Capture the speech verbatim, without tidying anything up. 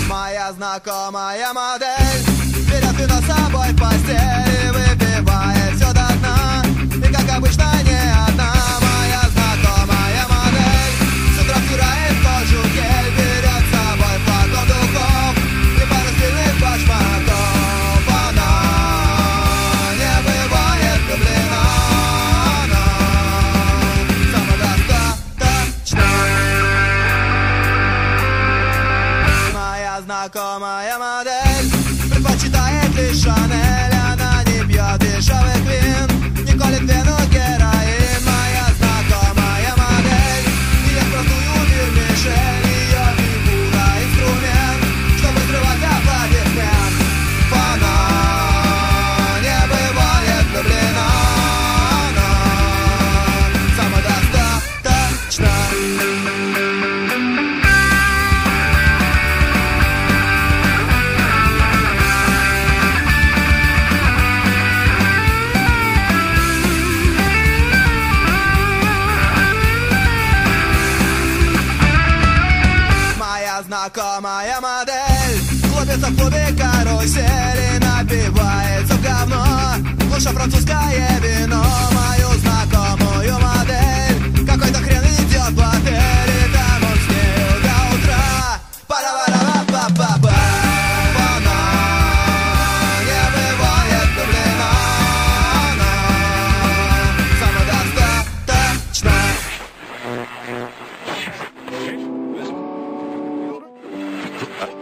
Моя знакомая модель берет вино с собой в постель и выпивает все до дна. И как обычно не одна. Моя знакомая модель с утра втирает в кожу гель, берет с собой флакон духов и пару стильных башмаков. Она не бывает влюблена, она самодостаточна. Моя знакомая модель предпочитает лишь Шанель. Она не пьет дешевых вин, не колет вену героин. Моя знакомая модель идет в простую вермишель. Ее фигура инструмент, чтобы срывать аплодисмент. Она не бывает влюблена, она самодостаточна. Знакомая модель клубится в клубе карусели, напивается в говно, лучше французское вино. Мою знакомую модель какой-то хрен идет в отель, и там он с нею до утра. Пара-пара-па-па-па-па. Она не бывает влюблена, она самодостаточна. Uh,